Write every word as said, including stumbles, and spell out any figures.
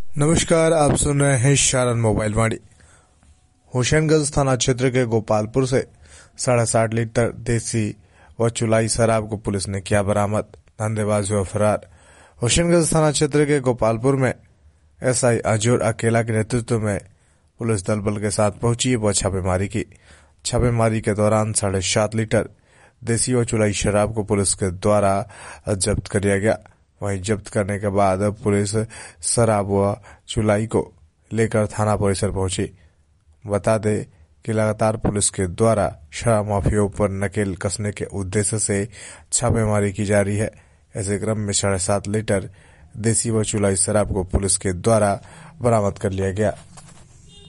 नमस्कार, आप सुन रहे हैं शारन मोबाइल वाणी। हुसैनगंज थाना क्षेत्र के गोपालपुर से साढ़े साठ लीटर देसी व चुलाई शराब को पुलिस ने किया बरामद। धंधेबाज हुआ फरार। हुसैनगंज थाना क्षेत्र के गोपालपुर में एसआई अजूर अकेला के नेतृत्व में पुलिस दल बल के साथ पहुंची व छापेमारी की। छापेमारी के दौरान साढ़े सात लीटर देसी व चुलाई शराब को पुलिस के द्वारा जब्त कर लिया गया। वहीं जब्त करने के बाद पुलिस शराब व चुलाई को लेकर थाना परिसर पहुंची। बता दें कि लगातार पुलिस के द्वारा शराब माफियाओं पर नकेल कसने के उद्देश्य से छापेमारी की जा रही है। ऐसे क्रम में साढ़े सात लीटर देसी व चुलाई शराब को पुलिस के द्वारा बरामद कर लिया गया।